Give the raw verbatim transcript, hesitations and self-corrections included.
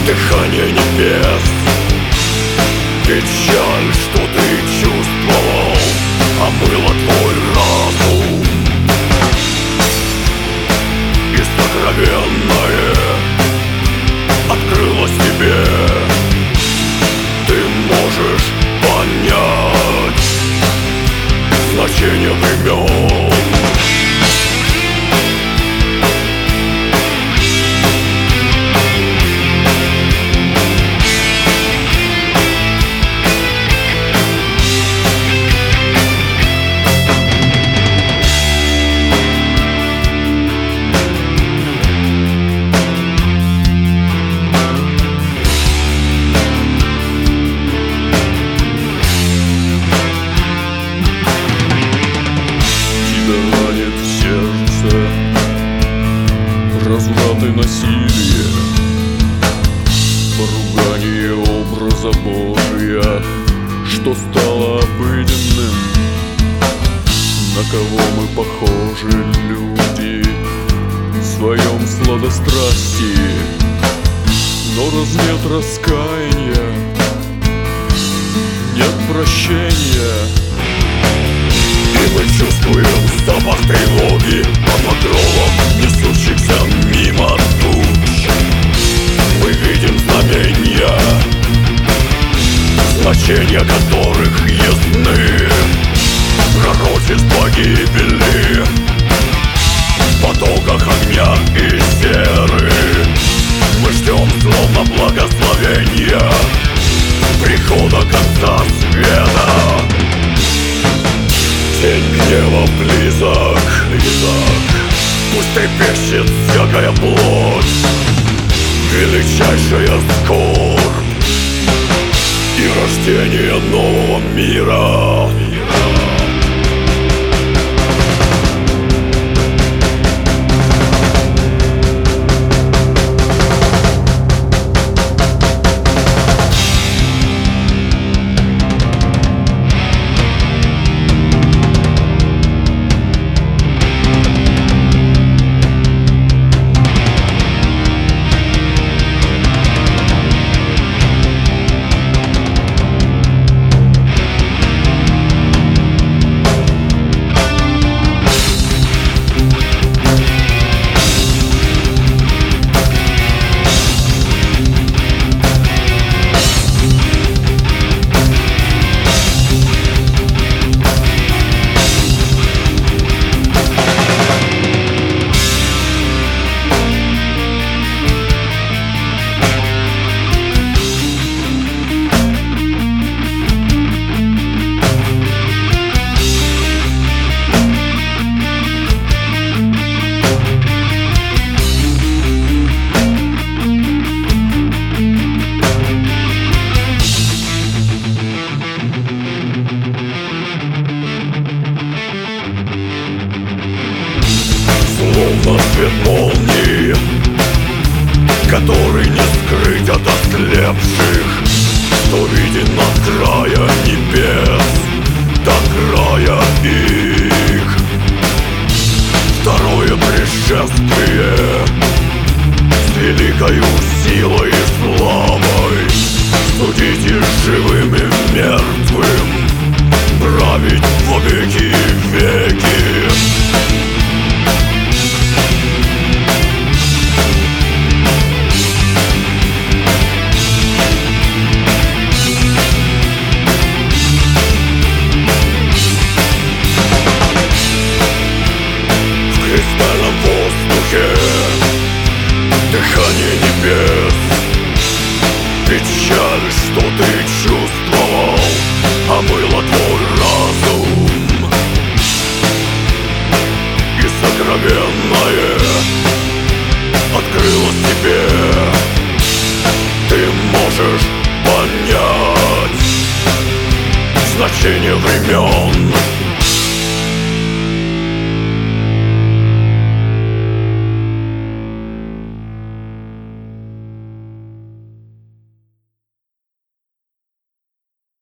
дыхание небес. Печаль, что ты чувствовал, омыла твой разум. И сокровенное открылось тебе. Ты можешь понять значение времен. Разврат и насилие, поругание образа Божия, что стало обыденным. На кого мы похожи, люди, в своем сладострастии? Но раз нет раскаяния, нет прощения. И мы чувствуем запах тревоги по покровам, несущихся мимо туч. Мы видим знамения, значения которых ясны. Пророчества гибели в потоках огня и серы. Мы ждем словно благословения прихода конца света. День гнева близок, близок. Пусть трепещет всякая плоть, величайшая скорбь и рождение нового мира. Словно свет молнии, который не скрыть от ослепших, что виден от края небес до края их. Второе пришествие с великою силой и славой судить и живым и мертвым, править во веки и веки. Дыхание небес, печаль, что ты чувствовал, омыла твой разум. И сокровенное открылось тебе. Ты можешь понять значение времен.